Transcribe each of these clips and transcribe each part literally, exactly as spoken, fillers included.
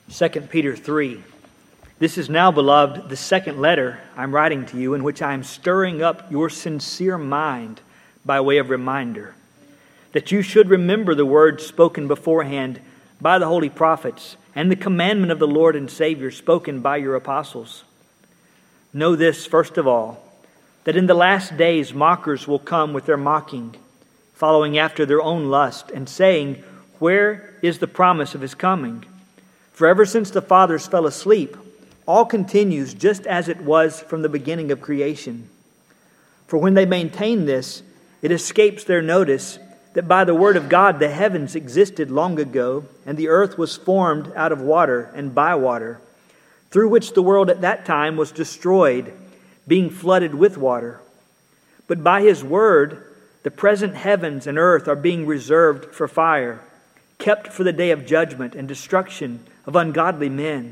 Second Peter three. This is now, beloved, the second letter I'm writing to you, in which I am stirring up your sincere mind by way of reminder, that you should remember the words spoken beforehand by the holy prophets and the commandment of the Lord and Savior spoken by your apostles. Know this, first of all, that in the last days mockers will come with their mocking, following after their own lust, and saying, "Where is the promise of his coming? For ever since the fathers fell asleep, all continues just as it was from the beginning of creation. For when they maintain this, it escapes their notice that by the word of God the heavens existed long ago, and the earth was formed out of water and by water, through which the world at that time was destroyed, being flooded with water. But by his word, the present heavens and earth are being reserved for fire, kept for the day of judgment and destruction of ungodly men.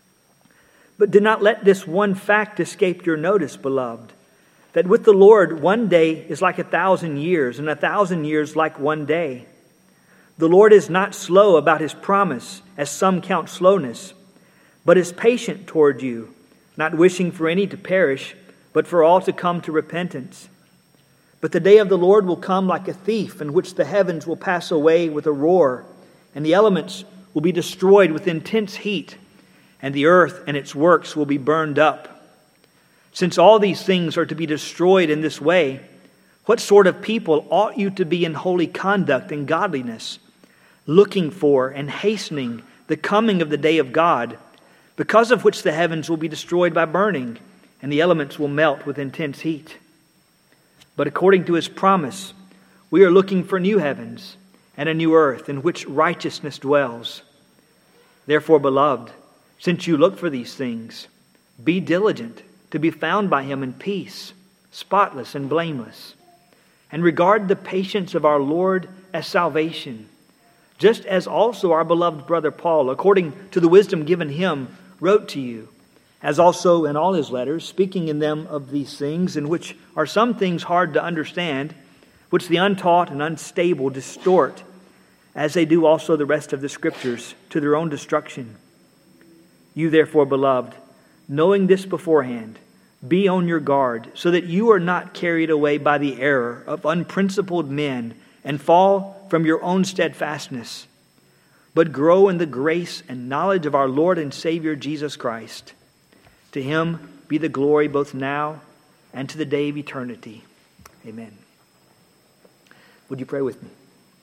But do not let this one fact escape your notice, beloved, that with the Lord one day is like a thousand years, and a thousand years like one day. The Lord is not slow about his promise, as some count slowness, but is patient toward you, not wishing for any to perish, but for all to come to repentance. But the day of the Lord will come like a thief, in which the heavens will pass away with a roar, and the elements will be destroyed with intense heat, and the earth and its works will be burned up. Since all these things are to be destroyed in this way, what sort of people ought you to be in holy conduct and godliness, looking for and hastening the coming of the day of God, because of which the heavens will be destroyed by burning, and the elements will melt with intense heat? But according to his promise, we are looking for new heavens and a new earth in which righteousness dwells. Therefore, beloved, since you look for these things, be diligent to be found by him in peace, spotless and blameless. And regard the patience of our Lord as salvation, just as also our beloved brother Paul, according to the wisdom given him, wrote to you, as also in all his letters, speaking in them of these things, in which are some things hard to understand, which the untaught and unstable distort, as they do also the rest of the Scriptures, to their own destruction. You therefore, beloved, knowing this beforehand, be on your guard, so that you are not carried away by the error of unprincipled men and fall from your own steadfastness, but grow in the grace and knowledge of our Lord and Savior Jesus Christ. To him be the glory both now and to the day of eternity. Amen. Would you pray with me?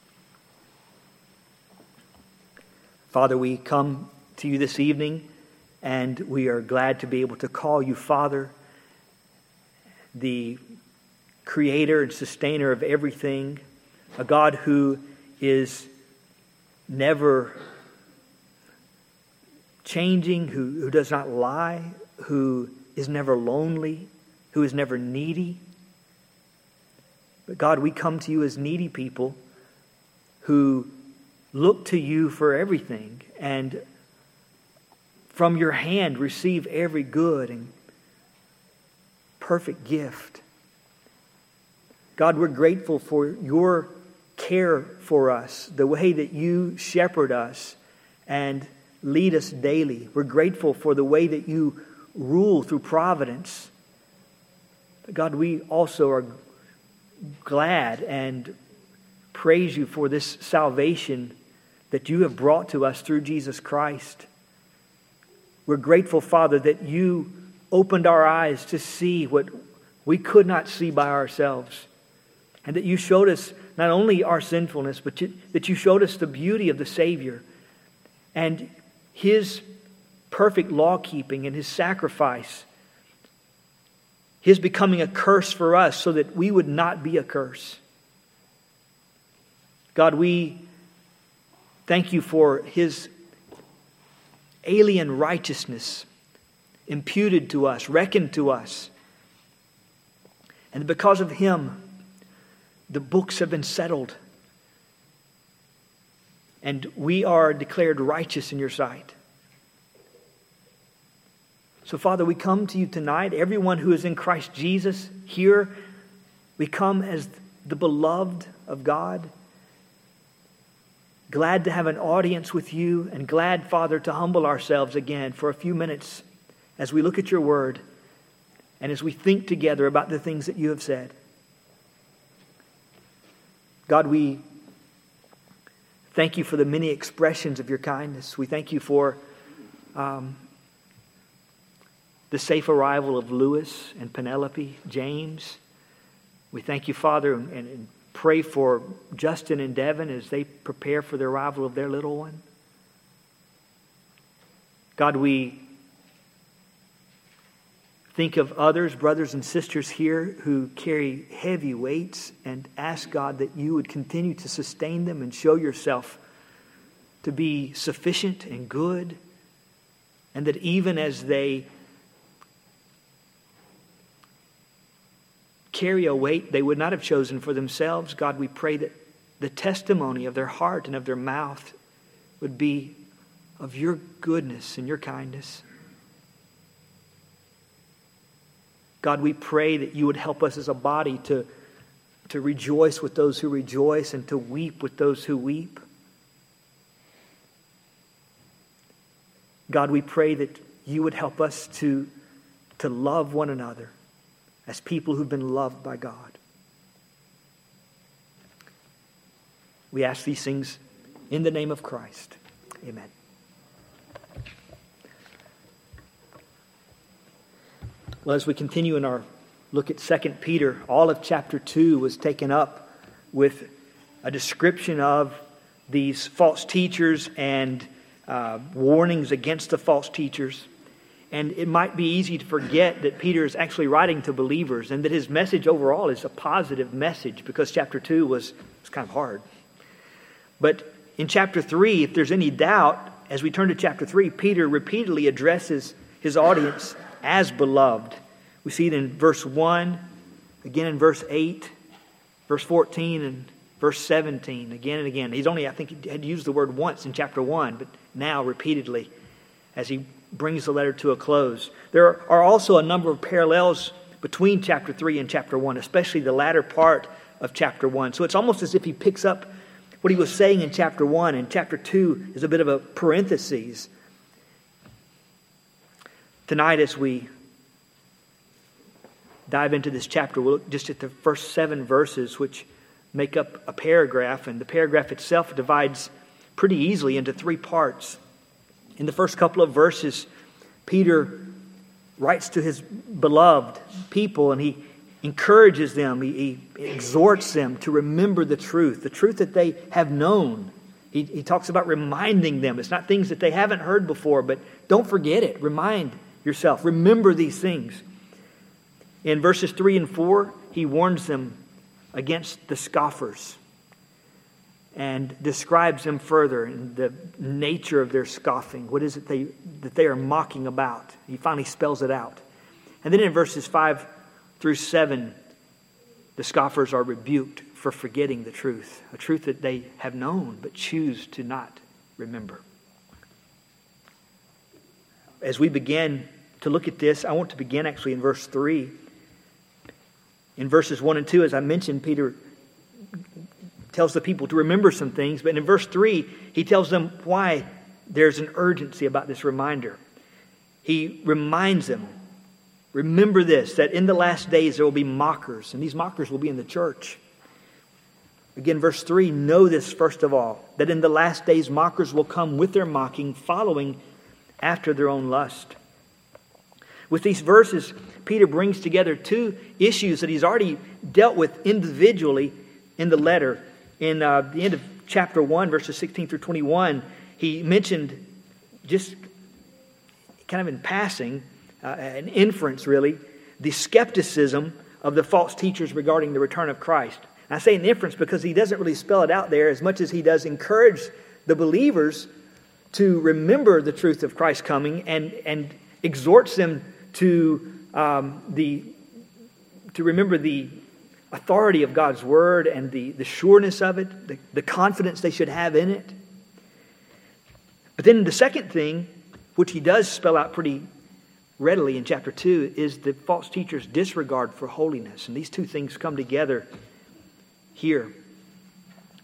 Father, we come to you this evening, and we are glad to be able to call you Father, the creator and sustainer of everything, a God who is never changing, who, who does not lie, who is never lonely, who is never needy. But God, we come to you as needy people who look to you for everything, and from your hand receive every good and perfect gift. God, we're grateful for your care for us, the way that you shepherd us and lead us daily. We're grateful for the way that you rule through providence. But God, we also are glad and praise you for this salvation that you have brought to us through Jesus Christ. We're grateful, Father, that you opened our eyes to see what we could not see by ourselves, and that you showed us not only our sinfulness, but you, that you showed us the beauty of the Savior and his perfect law-keeping and his sacrifice, his becoming a curse for us so that we would not be a curse. God, we thank you for his alien righteousness imputed to us, reckoned to us. And because of him, the books have been settled, and we are declared righteous in your sight. So, Father, we come to you tonight. Everyone who is in Christ Jesus here, we come as the beloved of God. glad to have an audience with you, and glad, Father, to humble ourselves again for a few minutes as we look at your word and as we think together about the things that you have said. God, we thank you for the many expressions of your kindness. We thank you for um, the safe arrival of Lewis and Penelope, James. We thank you, Father, and, and pray for Justin and Devin as they prepare for the arrival of their little one. God, we think of others, brothers and sisters here who carry heavy weights, and ask, God, that you would continue to sustain them and show yourself to be sufficient and good, and that even as they carry a weight they would not have chosen for themselves, God, we pray that the testimony of their heart and of their mouth would be of your goodness and your kindness. God, we pray that you would help us as a body to, to rejoice with those who rejoice and to weep with those who weep. God, we pray that you would help us to, to love one another as people who've been loved by God. We ask these things in the name of Christ. Amen. Well, as we continue in our look at Second Peter, all of chapter two was taken up with a description of these false teachers and uh, warnings against the false teachers. And it might be easy to forget that Peter is actually writing to believers and that his message overall is a positive message, because chapter two was, was kind of hard. But in chapter three, if there's any doubt, as we turn to chapter three, Peter repeatedly addresses his audience as beloved. We see it in verse one, again in verse eight, verse fourteen, and verse seventeen, again and again. He's only, I think, he had used the word once in chapter one, but now repeatedly as he brings the letter to a close. There are also a number of parallels between chapter three and chapter one, especially the latter part of chapter one. So it's almost as if he picks up what he was saying in chapter one, and chapter two is a bit of a parenthesis. Tonight, as we dive into this chapter, we'll look just at the first seven verses, which make up a paragraph, and the paragraph itself divides pretty easily into three parts. In the first couple of verses, Peter writes to his beloved people, and he encourages them, he, he exhorts them to remember the truth, the truth that they have known. He, he talks about reminding them. It's not things that they haven't heard before, but don't forget it. Remind yourself. Remember these things. In verses three and four, he warns them against the scoffers and describes them further in the nature of their scoffing. What is it they, that they are mocking about? He finally spells it out. And then in verses five through seven, the scoffers are rebuked for forgetting the truth, a truth that they have known but choose to not remember. As we begin to look at this, I want to begin actually in verse three. In verses one and two, as I mentioned, Peter tells the people to remember some things. But in verse three, he tells them why there's an urgency about this reminder. He reminds them, remember this, that in the last days there will be mockers, and these mockers will be in the church. Again, verse three, know this first of all, that in the last days mockers will come with their mocking, following after their own lust. With these verses, Peter brings together two issues that he's already dealt with individually in the letter. In uh, the end of chapter one, verses sixteen through twenty-one, he mentioned just kind of in passing, uh, an inference really, the skepticism of the false teachers regarding the return of Christ. And I say an inference because he doesn't really spell it out there as much as he does encourage the believers to remember the truth of Christ's coming, and, and exhorts them to um, the to remember the authority of God's word and the, the sureness of it, the, the confidence they should have in it. But then the second thing, which he does spell out pretty readily in chapter two, is the false teacher's disregard for holiness. And these two things come together here.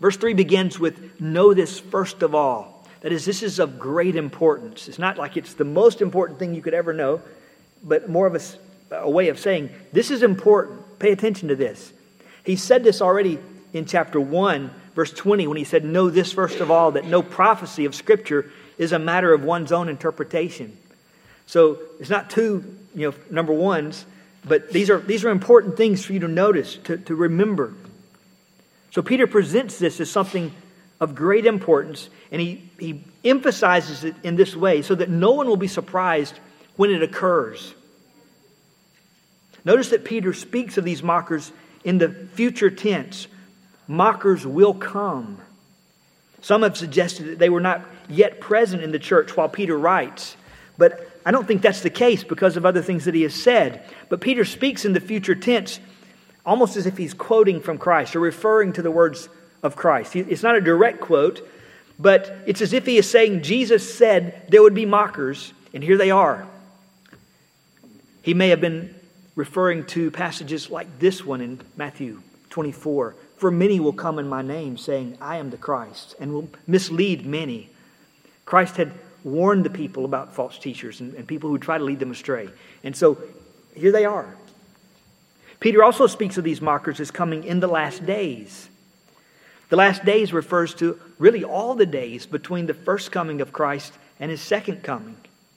Verse three begins with, know this first of all. That is, this is of great importance. It's not like it's the most important thing you could ever know, but more of a, a way of saying, this is important. Pay attention to this. He said this already in chapter one, verse twenty, when he said, know this first of all, that no prophecy of Scripture is a matter of one's own interpretation. So it's not two, you know, number ones, but these are these are important things for you to notice, to, to remember. So Peter presents this as something of great importance, and he, he emphasizes it in this way so that no one will be surprised when it occurs. Notice that Peter speaks of these mockers in the future tense. Mockers will come. Some have suggested that they were not yet present in the church while Peter writes, but I don't think that's the case because of other things that he has said. But Peter speaks in the future tense almost as if he's quoting from Christ or referring to the words of Christ. It's not a direct quote, but it's as if he is saying Jesus said there would be mockers, and here they are. He may have been referring to passages like this one in Matthew twenty-four. For many will come in my name, saying, I am the Christ, and will mislead many. Christ had warned the people about false teachers and, and people who try to lead them astray. And so here they are. Peter also speaks of these mockers as coming in the last days. The last days refers to really all the days between the first coming of Christ and His second coming.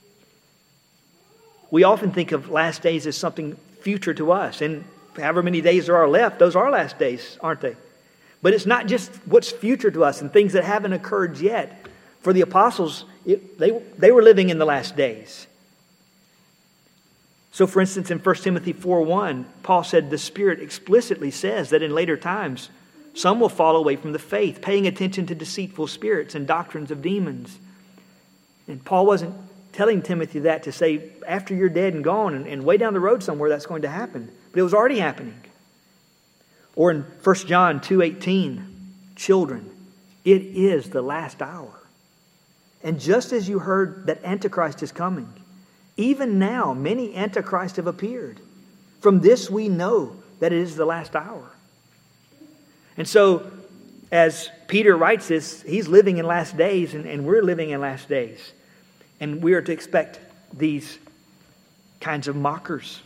We often think of last days as something future to us. And however many days there are left, those are last days, aren't they? But it's not just what's future to us and things that haven't occurred yet. For the apostles, it, they, they were living in the last days. So for instance, in First Timothy four one, Paul said the Spirit explicitly says that in later times, some will fall away from the faith, paying attention to deceitful spirits and doctrines of demons. And Paul wasn't telling Timothy that to say, after you're dead and gone and, and way down the road somewhere that's going to happen. But it was already happening. Or in First John two eighteen, children, it is the last hour. And just as you heard that Antichrist is coming, even now many Antichrists have appeared. From this we know that it is the last hour. And so, as Peter writes this, he's living in last days, and, and we're living in last days. And we are to expect these kinds of mockers.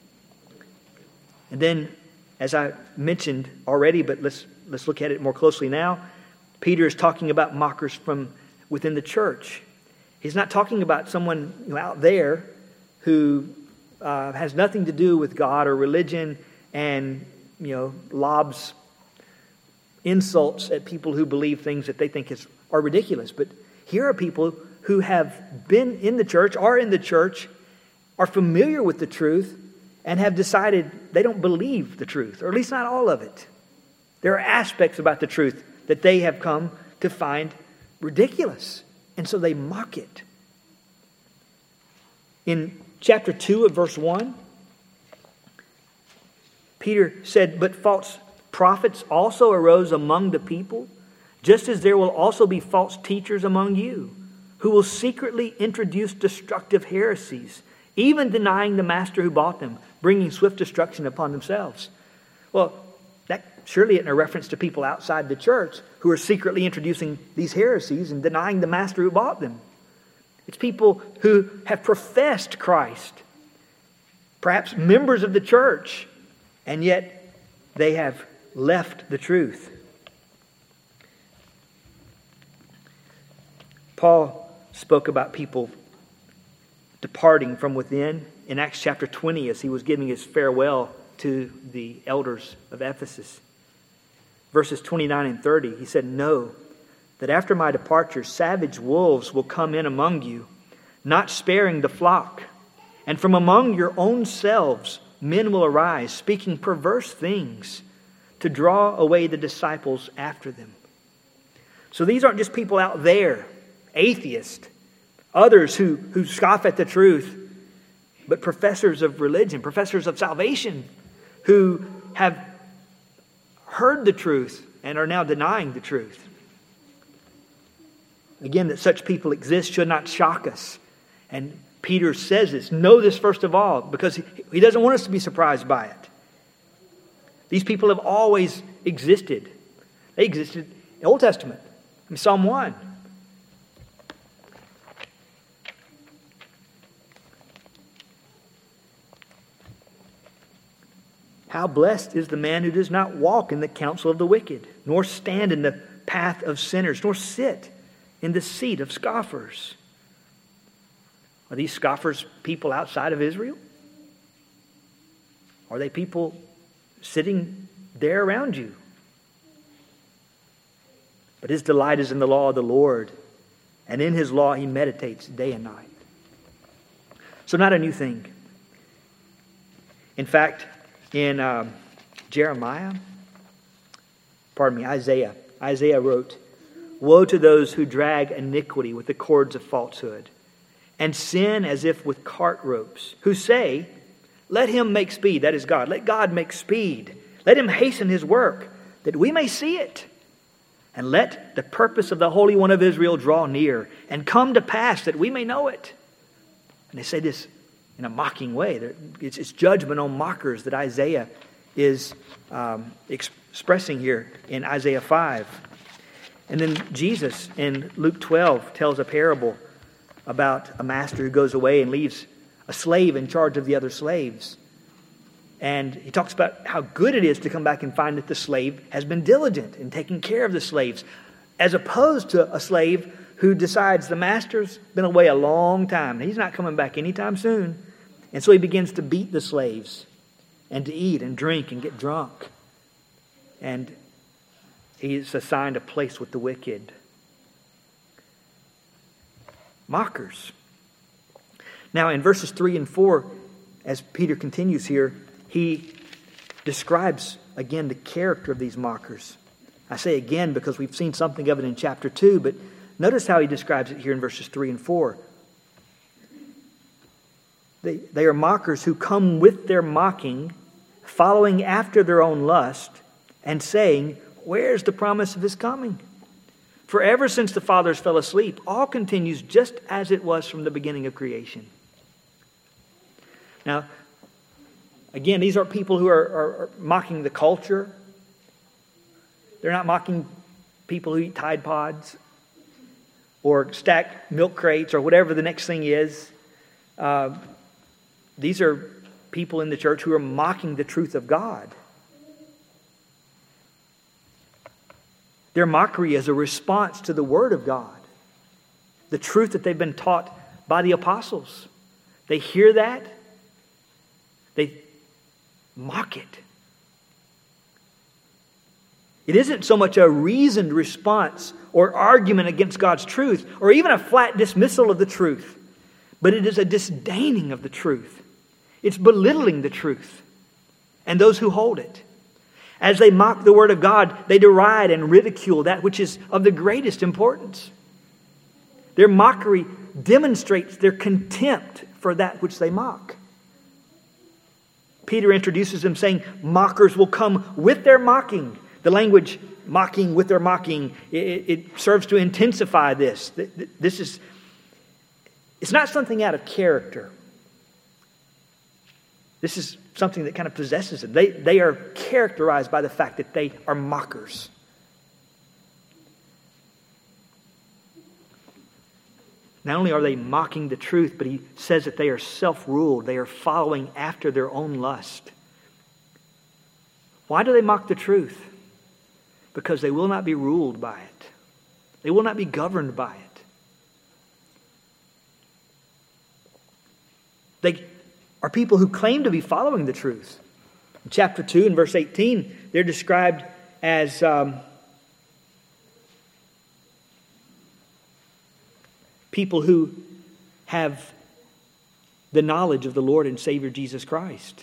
And then, as I mentioned already, but let's let's look at it more closely now, Peter is talking about mockers from within the church. He's not talking about someone, you know, out there who uh, has nothing to do with God or religion and, you know, lobs insults at people who believe things that they think is are ridiculous. But here are people who have been in the church, are in the church, are familiar with the truth, and have decided they don't believe the truth, or at least not all of it. There are aspects about the truth that they have come to find ridiculous, and so they mock it. In chapter two of verse one, Peter said, but false prophets also arose among the people, just as there will also be false teachers among you, who will secretly introduce destructive heresies, even denying the master who bought them, bringing swift destruction upon themselves. Well, that surely isn't a reference to people outside the church who are secretly introducing these heresies and denying the master who bought them. It's people who have professed Christ, perhaps members of the church, and yet they have left the truth. Paul spoke about people departing from within in Acts chapter twenty as he was giving his farewell to the elders of Ephesus. Verses twenty-nine and thirty, he said, know that after my departure, savage wolves will come in among you, not sparing the flock. And from among your own selves, men will arise, speaking perverse things, to draw away the disciples after them. So these aren't just people out there, atheists, others who, who scoff at the truth, but professors of religion, professors of salvation, who have heard the truth and are now denying the truth. Again, that such people exist should not shock us. And Peter says this, know this first of all, because he, he doesn't want us to be surprised by it. These people have always existed. They existed Old Testament. I mean, Psalm one. How blessed is the man who does not walk in the counsel of the wicked, nor stand in the path of sinners, nor sit in the seat of scoffers. Are these scoffers people outside of Israel? Are they people sitting there around you? But his delight is in the law of the Lord, and in his law he meditates day and night. So not a new thing. In fact, in um, Jeremiah, pardon me, Isaiah, Isaiah wrote, "Woe to those who drag iniquity with the cords of falsehood, and sin as if with cart ropes, who say, let him make speed," that is God, "let God make speed. Let him hasten his work, that we may see it. And let the purpose of the Holy One of Israel draw near, and come to pass, that we may know it." And they say this in a mocking way. It's, it's judgment on mockers that Isaiah is um, expressing here in Isaiah five. And then Jesus in Luke twelve tells a parable about a master who goes away and leaves a slave in charge of the other slaves. And he talks about how good it is to come back and find that the slave has been diligent in taking care of the slaves, as opposed to a slave who decides the master's been away a long time. He's not coming back anytime soon. And so he begins to beat the slaves and to eat and drink and get drunk. And he's assigned a place with the wicked. Mockers. Now in verses three and four, as Peter continues here, he describes again the character of these mockers. I say again because we've seen something of it in chapter two, but notice how he describes it here in verses three and four. They, they are mockers who come with their mocking, following after their own lust, and saying, "Where's the promise of his coming? For ever since the fathers fell asleep, all continues just as it was from the beginning of creation." Now, again, these are people who are, are, are mocking the culture. They're not mocking people who eat Tide Pods or stack milk crates or whatever the next thing is. Uh, these are people in the church who are mocking the truth of God. Their mockery is a response to the Word of God, the truth that they've been taught by the apostles. They hear that, they mock it. It isn't so much a reasoned response or argument against God's truth, or even a flat dismissal of the truth, but it is a disdaining of the truth. It's belittling the truth and those who hold it. As they mock the Word of God, they deride and ridicule that which is of the greatest importance. Their mockery demonstrates their contempt for that which they mock. Peter introduces them saying, mockers will come with their mocking. The language, mocking with their mocking, it, it serves to intensify this. This is, it's not something out of character. This is something that kind of possesses them. They, they are characterized by the fact that they are mockers. Not only are they mocking the truth, but he says that they are self-ruled. They are following after their own lust. Why do they mock the truth? Because they will not be ruled by it. They will not be governed by it. They are people who claim to be following the truth. In chapter two and verse eighteen, they're described as um, people who have the knowledge of the Lord and Savior Jesus Christ,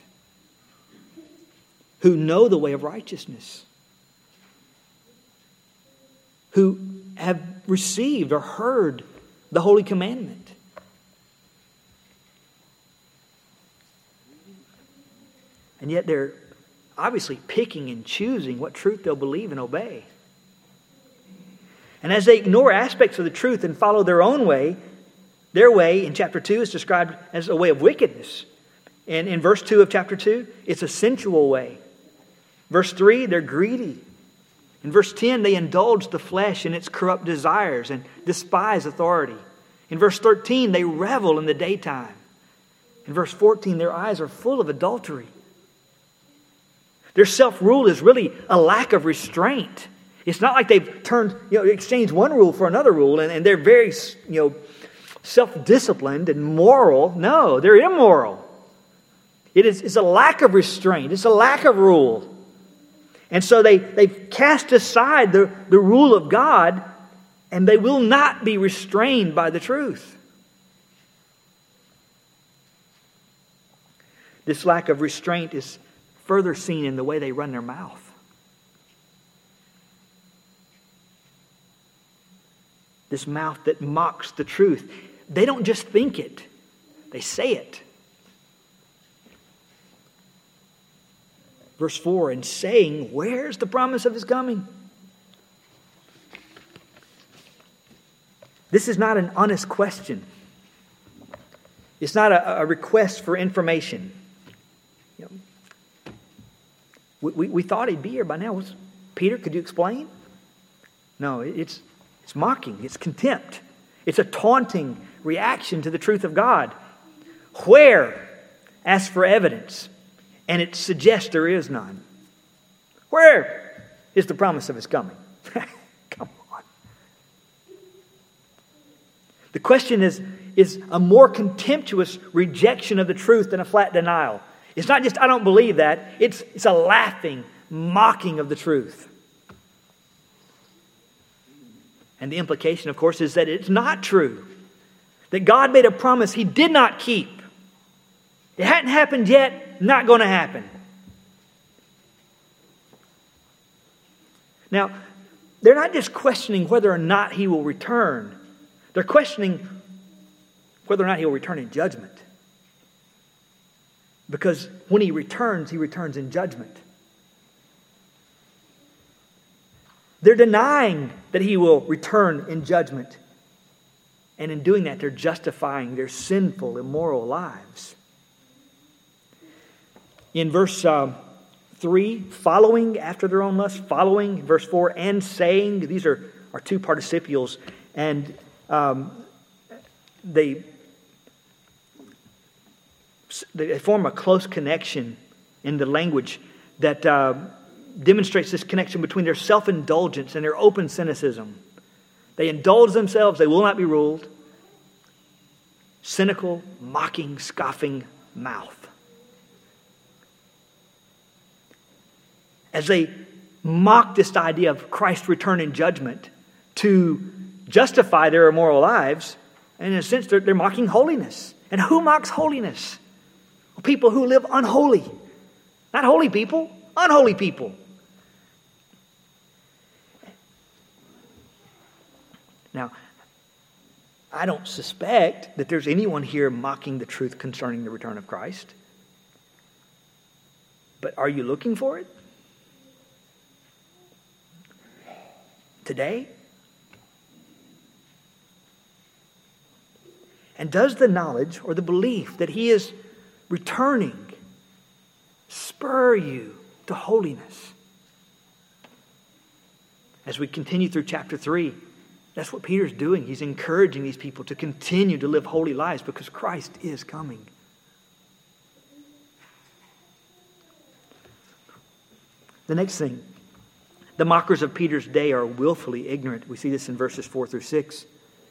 who know the way of righteousness, who have received or heard the holy commandment. And yet they're obviously picking and choosing what truth they'll believe and obey. And as they ignore aspects of the truth and follow their own way, their way in chapter two is described as a way of wickedness. And in verse two of chapter two, it's a sensual way. Verse three, they're greedy. In verse ten, they indulge the flesh in its corrupt desires and despise authority. In verse thirteen, they revel in the daytime. In verse fourteen, their eyes are full of adultery. Their self-rule is really a lack of restraint. It's not like they've turned, you know, exchanged one rule for another rule and, and they're very, you know, self-disciplined and moral. No, they're immoral. It is it's a lack of restraint. It's a lack of rule. And so they, they've cast aside the, the rule of God, and they will not be restrained by the truth. This lack of restraint is further seen in the way they run their mouth. This mouth that mocks the truth. They don't just think it, they say it. Verse four, and saying, where's the promise of His coming? This is not an honest question. It's not a, a request for information. You know, we, we, we thought He'd be here by now. Was, Peter, could you explain? No, it's, it's mocking. It's contempt. It's a taunting reaction to the truth of God. Where? Ask for evidence. And it suggests there is none. Where is the promise of His coming? Come on. The question is, is a more contemptuous rejection of the truth than a flat denial. It's not just, I don't believe that. It's, it's a laughing, mocking of the truth. And the implication, of course, is that it's not true. That God made a promise He did not keep. It hadn't happened yet. Not going to happen. Now, they're not just questioning whether or not He will return. They're questioning whether or not He will return in judgment. Because when He returns, He returns in judgment. They're denying that He will return in judgment. And in doing that, they're justifying their sinful, immoral lives. In verse uh, three, following after their own lust, following, verse four, and saying, these are, are two participles, and um, they, they form a close connection in the language that uh, demonstrates this connection between their self-indulgence and their open cynicism. They indulge themselves, they will not be ruled. Cynical, mocking, scoffing mouth. As they mock this idea of Christ's return in judgment to justify their immoral lives, and in a sense they're, they're mocking holiness. And who mocks holiness? Well, people who live unholy. Not holy people, unholy people. Now, I don't suspect that there's anyone here mocking the truth concerning the return of Christ. But are you looking for it? Today? And does the knowledge or the belief that He is returning spur you to holiness? As we continue through chapter three, that's what Peter's doing. He's encouraging these people to continue to live holy lives because Christ is coming. The next thing. The mockers of Peter's day are willfully ignorant. We see this in verses four through six.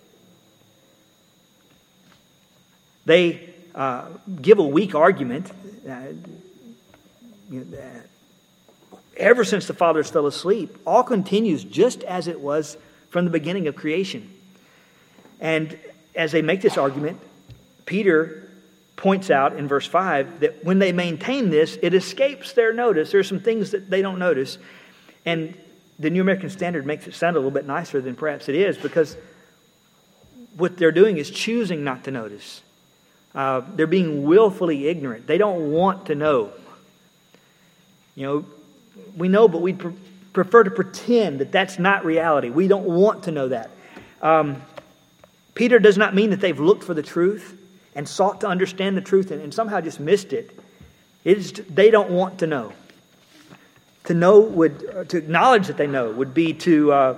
They uh, give a weak argument. Uh, you know, uh, ever since the fathers fell asleep, all continues just as it was from the beginning of creation. And as they make this argument, Peter points out in verse five that when they maintain this, it escapes their notice. There are some things that they don't notice. And the New American Standard makes it sound a little bit nicer than perhaps it is, because what they're doing is choosing not to notice. Uh, they're being willfully ignorant. They don't want to know. You know, we know, but we pre- prefer to pretend that that's not reality. We don't want to know that. Um, Peter does not mean that they've looked for the truth and sought to understand the truth and, and somehow just missed it. It is, they don't want to know. To know would, uh, to acknowledge that they know would be to uh,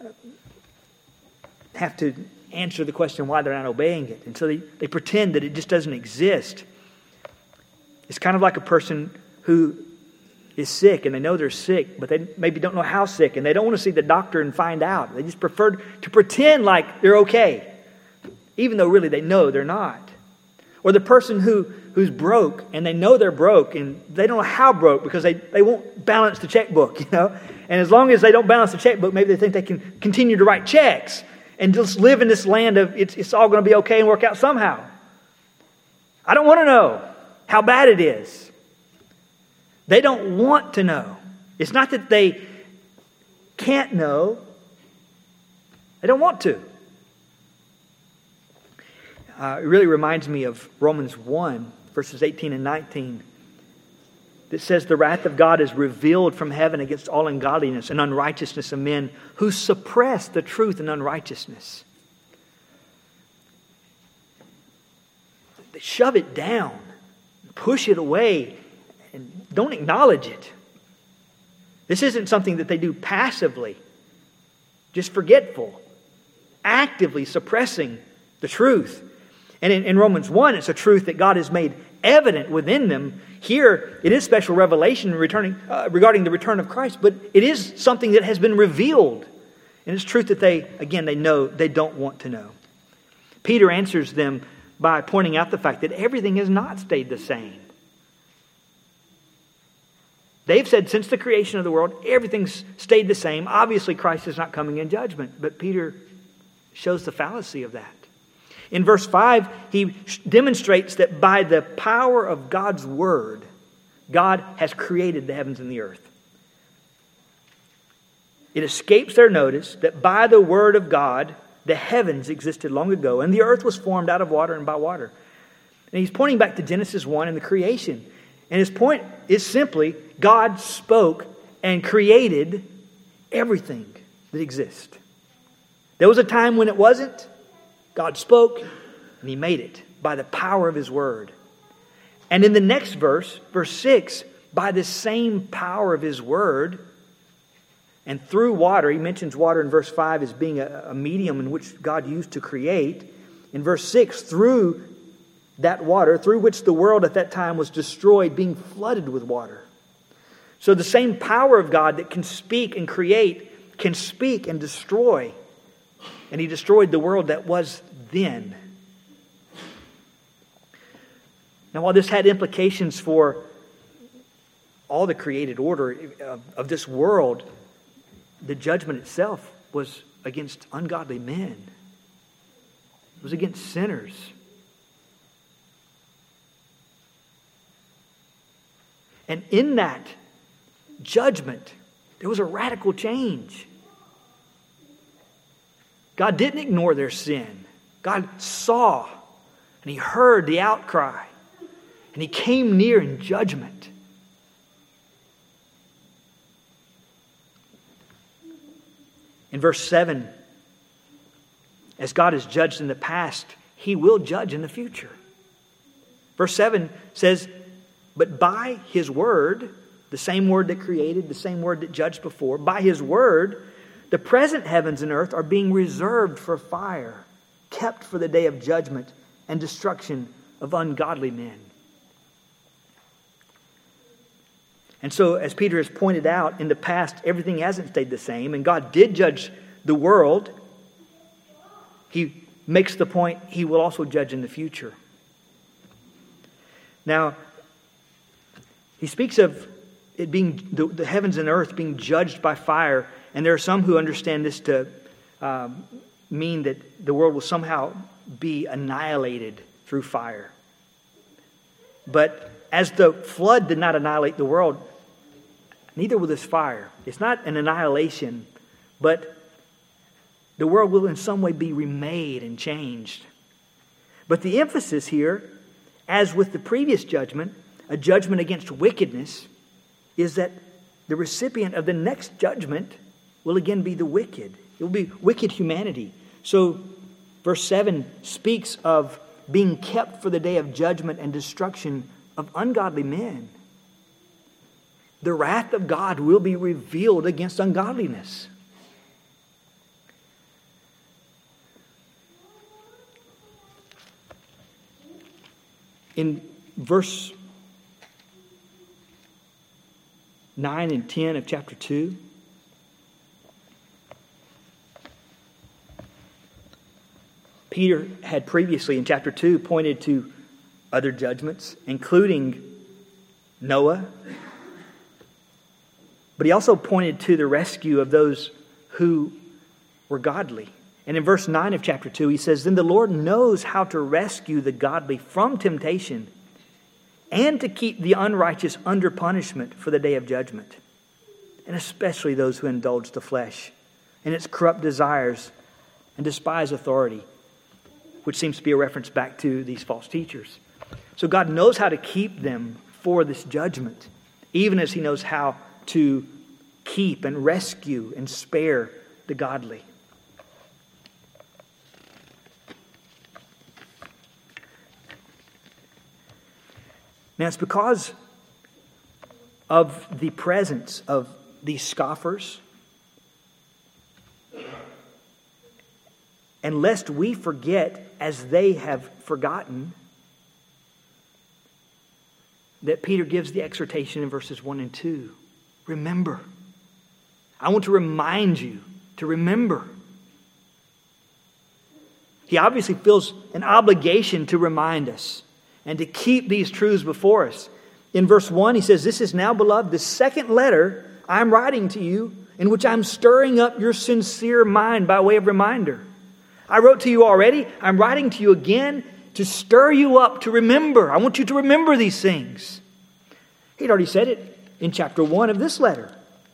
have to answer the question why they're not obeying it. And so they, they pretend that it just doesn't exist. It's kind of like a person who is sick and they know they're sick, but they maybe don't know how sick, and they don't want to see the doctor and find out. They just prefer to pretend like they're okay, even though really they know they're not. Or the person who, who's broke and they know they're broke and they don't know how broke because they, they won't balance the checkbook, you know. And as long as they don't balance the checkbook, maybe they think they can continue to write checks and just live in this land of it's, it's all going to be okay and work out somehow. I don't want to know how bad it is. They don't want to know. It's not that they can't know. They don't want to. Uh, it really reminds me of Romans one, verses eighteen and nineteen. That says the wrath of God is revealed from heaven against all ungodliness and unrighteousness of men who suppress the truth in unrighteousness. They shove it down, push it away, and don't acknowledge it. This isn't something that they do passively, just forgetful, actively suppressing the truth. And in, in Romans one, it's a truth that God has made evident within them. Here, it is special revelation returning, uh, regarding the return of Christ, but it is something that has been revealed. And it's truth that they, again, they know they don't want to know. Peter answers them by pointing out the fact that everything has not stayed the same. They've said since the creation of the world, everything's stayed the same. Obviously, Christ is not coming in judgment, but Peter shows the fallacy of that. In verse five, he demonstrates that by the power of God's word, God has created the heavens and the earth. It escapes their notice that by the word of God, the heavens existed long ago, and the earth was formed out of water and by water. And he's pointing back to Genesis one and the creation. And his point is simply, God spoke and created everything that exists. There was a time when it wasn't. God spoke and He made it by the power of His word. And in the next verse, verse six, by the same power of His word and through water, he mentions water in verse five as being a, a medium in which God used to create. In verse six, through that water, through which the world at that time was destroyed, being flooded with water. So the same power of God that can speak and create can speak and destroy. And He destroyed the world that was then. Now, while this had implications for all the created order of, of this world, the judgment itself was against ungodly men. It was against sinners. And in that judgment, there was a radical change. God didn't ignore their sin. God saw and He heard the outcry. And He came near in judgment. In verse seven, as God has judged in the past, He will judge in the future. Verse seven says, but by His word, the same word that created, the same word that judged before, by His word, the present heavens and earth are being reserved for fire, kept for the day of judgment and destruction of ungodly men. And so, as Peter has pointed out, in the past, everything hasn't stayed the same, and God did judge the world. He makes the point He will also judge in the future. Now, he speaks of it being the, the heavens and earth being judged by fire. And there are some who understand this to um, mean that the world will somehow be annihilated through fire. But as the flood did not annihilate the world, neither will this fire. It's not an annihilation, but the world will in some way be remade and changed. But the emphasis here, as with the previous judgment, a judgment against wickedness, is that the recipient of the next judgment will again be the wicked. It will be wicked humanity. So verse seven speaks of being kept for the day of judgment and destruction of ungodly men. the wrath of God will be revealed against ungodliness. In verse nine and ten of chapter two, Peter had previously in chapter two pointed to other judgments, including Noah. But he also pointed to the rescue of those who were godly. And in verse nine of chapter two, he says, "Then the Lord knows how to rescue the godly from temptation and to keep the unrighteous under punishment for the day of judgment, and especially those who indulge the flesh and its corrupt desires and despise authority," which seems to be a reference back to these false teachers. So God knows how to keep them for this judgment, even as He knows how to keep and rescue and spare the godly. Now, it's because of the presence of these scoffers, and lest we forget as they have forgotten, that Peter gives the exhortation in verses one and two. Remember. I want to remind you to remember. He obviously feels an obligation to remind us and to keep these truths before us. In verse one, he says, "This is now, beloved, the second letter I'm writing to you, in which I'm stirring up your sincere mind by way of reminder. I wrote to you already. I'm writing to you again to stir you up to remember. I want you to remember these things." He'd already said it in chapter one of this letter.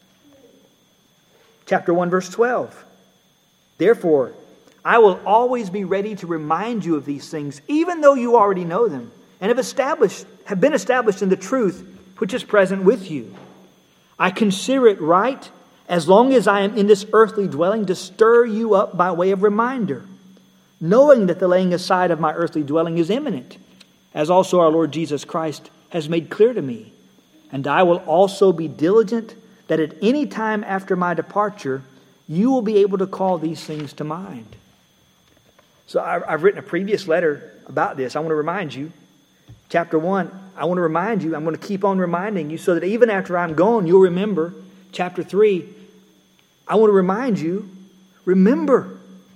Chapter one, verse twelve. "Therefore, I will always be ready to remind you of these things, even though you already know them, and have established, have been established in the truth which is present with you. I consider it right, as long as I am in this earthly dwelling, to stir you up by way of reminder, knowing that the laying aside of my earthly dwelling is imminent, as also our Lord Jesus Christ has made clear to me. And I will also be diligent that at any time after my departure, you will be able to call these things to mind." So I've written a previous letter about this. I want to remind you. Chapter one, I want to remind you. I'm going to keep on reminding you so that even after I'm gone, you'll remember. Chapter three, I want to remind you, remember.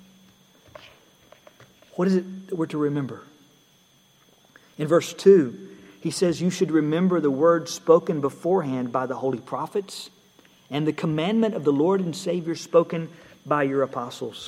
What is it that we're to remember? In verse two, he says you should remember the words spoken beforehand by the holy prophets and the commandment of the Lord and Savior spoken by your apostles.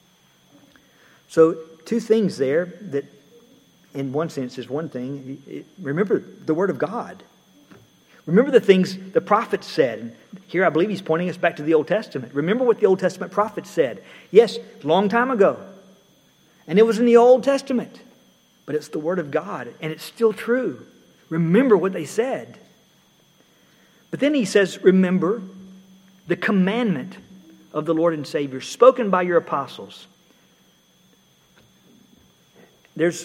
So two things there that in one sense is one thing. Remember the Word of God. Remember the things the prophets said. And here I believe he's pointing us back to the Old Testament. Remember what the Old Testament prophets said. Yes, long time ago. And it was in the Old Testament. But it's the Word of God. And it's still true. Remember what they said. But then he says, remember the commandment of the Lord and Savior spoken by your apostles. There's,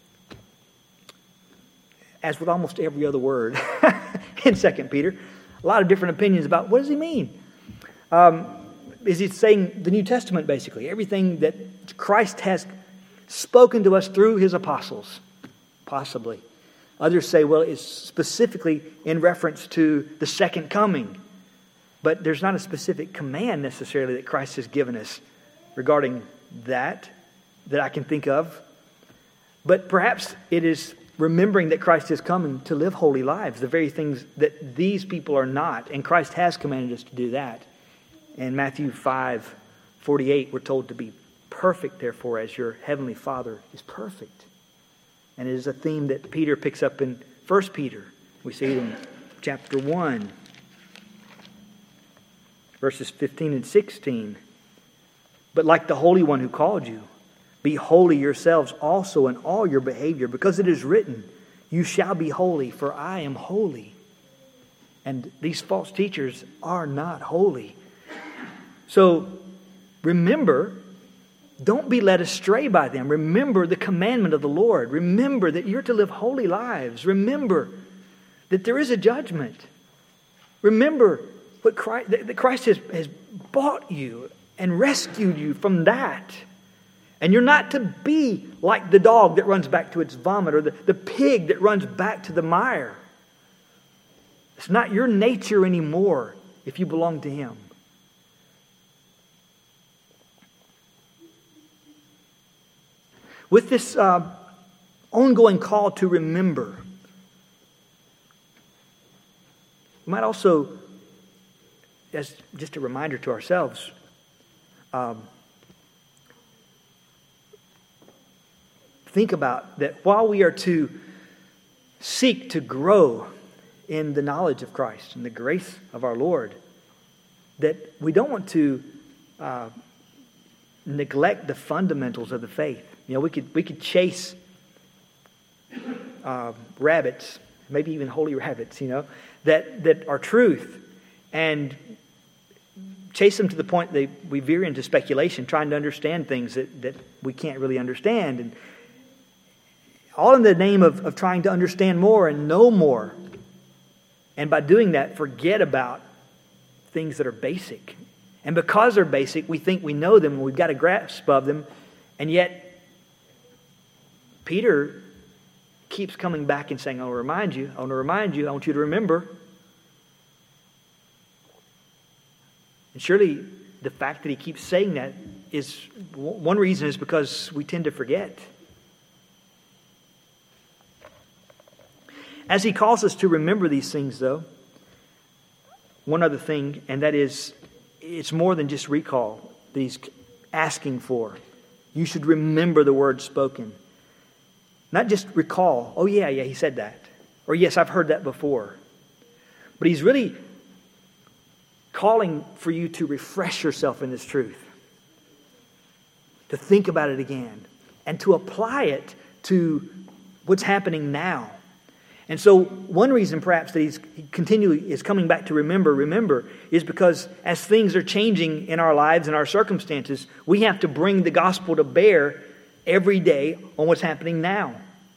as with almost every other word in Second Peter, a lot of different opinions about what does he mean. Um, is he saying the New Testament basically? Everything that Christ has spoken to us through his apostles? Possibly. Others say, well, it's specifically in reference to the second coming. But there's not a specific command necessarily that Christ has given us regarding that, that I can think of. But perhaps it is remembering that Christ is coming to live holy lives, the very things that these people are not. And Christ has commanded us to do that. In Matthew five forty-eight, we're told to be perfect, therefore, as your heavenly Father is perfect. And it is a theme that Peter picks up in First Peter. We see it in chapter one, verses fifteen and sixteen. But like the Holy One who called you, be holy yourselves also in all your behavior, because it is written, you shall be holy, for I am holy. And these false teachers are not holy. So remember, don't be led astray by them. Remember the commandment of the Lord. Remember that you're to live holy lives. Remember that there is a judgment. Remember what Christ, that Christ has, has bought you and rescued you from that. And you're not to be like the dog that runs back to its vomit or the, the pig that runs back to the mire. It's not your nature anymore if you belong to Him. With this uh, ongoing call to remember, we might also, as just a reminder to ourselves, um, think about that while we are to seek to grow in the knowledge of Christ and the grace of our Lord, that we don't want to uh, neglect the fundamentals of the faith. You know, we could we could chase uh, rabbits, maybe even holy rabbits, you know, that, that are truth, and chase them to the point that we veer into speculation, trying to understand things that, that we can't really understand. And all in the name of, of trying to understand more and know more. And by doing that, forget about things that are basic. And because they're basic, we think we know them and we've got a grasp of them. And yet, Peter keeps coming back and saying, I want to remind you, I want to remind you, I want you to remember. And surely the fact that he keeps saying that is, one reason is because we tend to forget. As he calls us to remember these things, though, one other thing, and that is, it's more than just recall that he's asking for. You should remember the words spoken. Not just recall, oh yeah, yeah, he said that. Or yes, I've heard that before. But he's really calling for you to refresh yourself in this truth. To think about it again. And to apply it to what's happening now. And so one reason perhaps that he's he continually is coming back to remember, remember, is because as things are changing in our lives and our circumstances, we have to bring the gospel to bear every day on what's happening now.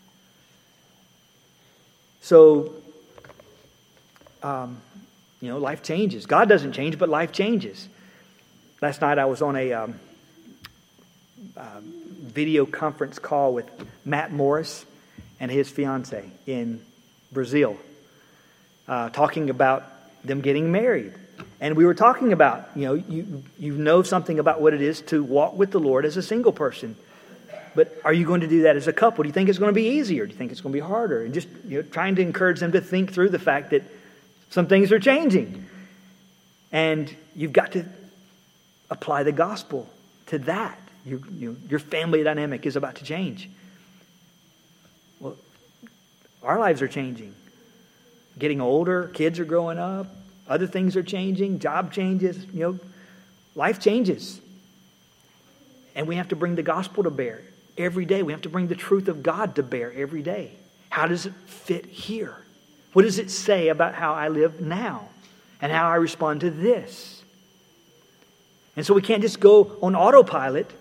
So, um, you know, life changes. God doesn't change, but life changes. Last night I was on a um, uh, video conference call with Matt Morris and his fiancée in Brazil, uh, talking about them getting married. And we were talking about, you know, you you know something about what it is to walk with the Lord as a single person. But are you going to do that as a couple? Do you think it's going to be easier? Do you think it's going to be harder? And just, you know, trying to encourage them to think through the fact that some things are changing. And you've got to apply the gospel to that. You, you, your family dynamic is about to change. Well, our lives are changing. Getting older, kids are growing up, other things are changing, job changes, you know, life changes. And we have to bring the gospel to bear every day. We have to bring the truth of God to bear every day. How does it fit here? What does it say about how I live now and how I respond to this? And so we can't just go on autopilot.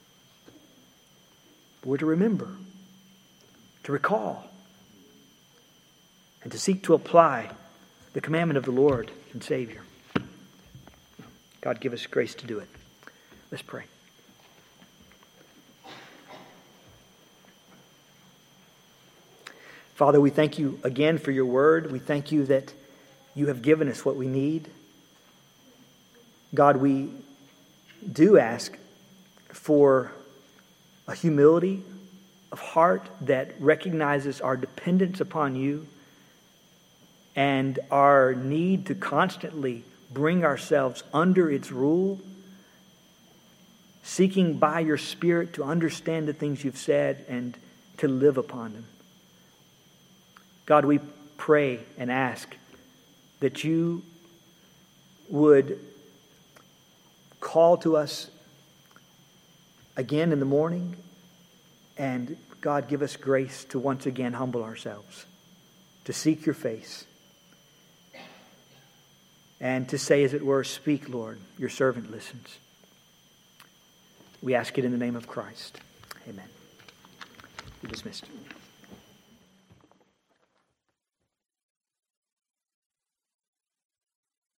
We're to remember, to recall, and to seek to apply the commandment of the Lord and Savior. God give us grace to do it. Let's pray. Father, we thank you again for your word. We thank you that you have given us what we need. God, we do ask for a humility of heart that recognizes our dependence upon you and our need to constantly bring ourselves under its rule, seeking by your Spirit to understand the things you've said and to live upon them. God, we pray and ask that you would call to us again in the morning, and God, give us grace to once again humble ourselves, to seek your face, and to say, as it were, speak, Lord, your servant listens. We ask it in the name of Christ. Amen. You're dismissed.